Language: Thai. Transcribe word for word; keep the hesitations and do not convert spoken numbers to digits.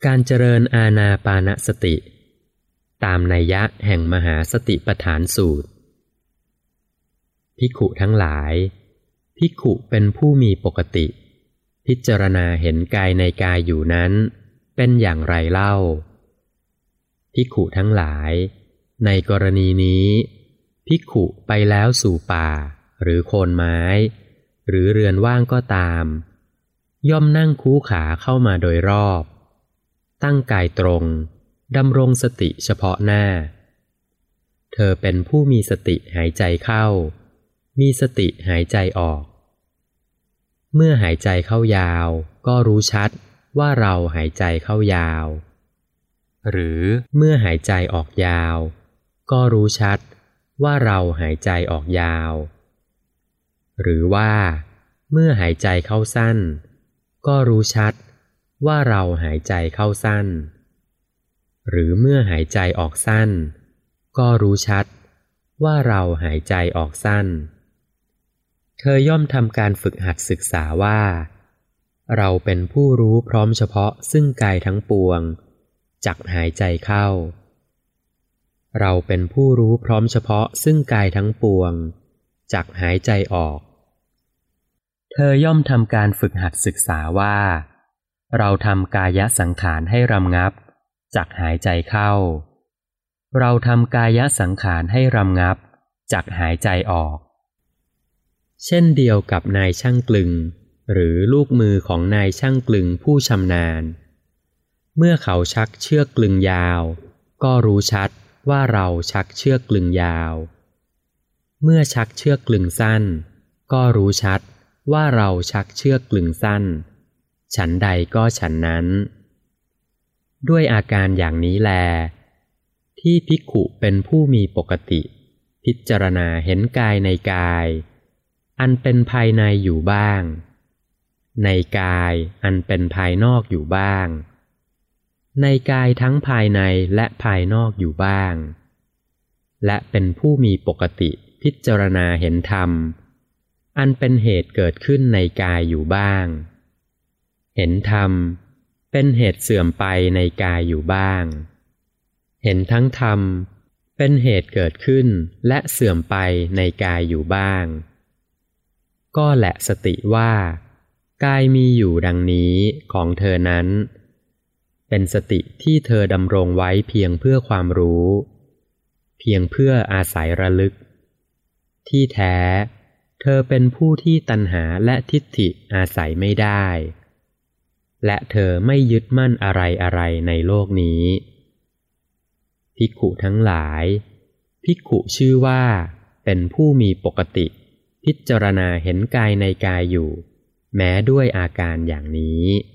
การเจริญอานาปานสติตามนัยยะแห่งมหาสติปัฏฐานสูตรภิกขุทั้งหลายภิกขุเป็นผู้มีปกติพิจารณาเห็นกายในกายอยู่นั้นเป็นอย่างไรเล่าภิกขุทั้งหลายในกรณีนี้ภิกขุไปแล้วสู่ป่าหรือโคนไม้หรือเรือนว่างก็ตามย่อมนั่งคูขาเข้ามาโดยรอบตั้งกายตรงดำรงสติเฉพาะหน้าเธอเป็นผู้มีสติหายใจเข้ามีสติหายใจออกเมื่อหายใจเข้ายาวก็รู้ชัดว่าเราหายใจเข้ายาวหรือเมื่อหายใจออกยาวก็รู้ชัดว่าเราหายใจออกยาวหรือว่าเมื่อหายใจเข้าสั้นก็รู้ชัดว่าเราหายใจเข้าสั้นหรือเมื่อหายใจออกสั้นก็รู้ชัดว่าเราหายใจออกสั้นเธอย่อมทำการฝึกหัดศึกษาว่าเราเป็นผู้รู้พร้อมเฉพาะซึ่งกายทั้งปวงจักหายใจเข้าเราเป็นผู้รู้พร้อมเฉพาะซึ่งกายทั้งปวงจักหายใจออกเธอย่อมทำการฝึกหัดศึกษาว่าเราทำกายสังขารให้รำงับจักหายใจเข้าเราทำกายสังขารให้รำงับจักหายใจออกเช่นเดียวกับนายช่างกลึงหรือลูกมือของนายช่างกลึงผู้ชำนาญเมื่อเขาชักเชือกกลึงยาวก็รู้ชัดว่าเราชักเชือกกลึงยาวเมื่อชักเชือกกลึงสั้นก็รู้ชัดว่าเราชักเชือกกลึงสั้นฉันใดก็ฉันนั้นด้วยอาการอย่างนี้แลที่ภิกขุเป็นผู้มีปกติพิจารณาเห็นกายในกายอันเป็นภายในอยู่บ้างในกายอันเป็นภายนอกอยู่บ้างในกายทั้งภายในและภายนอกอยู่บ้างและเป็นผู้มีปกติพิจารณาเห็นธรรมอันเป็นเหตุเกิดขึ้นในกายอยู่บ้างเห็นธรรมเป็นเหตุเสื่อมไปในกายอยู่บ้างเห็นทั้งธรรมเป็นเหตุเกิดขึ้นและเสื่อมไปในกายอยู่บ้างก็แหละสติว่ากายมีอยู่ดังนี้ของเธอนั้นเป็นสติที่เธอดำรงไว้เพียงเพื่อความรู้เพียงเพื่ออาศัยระลึกที่แท้เธอเป็นผู้ที่ตัณหาและทิฏฐิอาศัยไม่ได้และเธอไม่ยึดมั่นอะไรอะไรในโลกนี้ภิกขุทั้งหลายภิกขุชื่อว่าเป็นผู้มีปกติพิจารณาเห็นกายในกายอยู่แม้ด้วยอาการอย่างนี้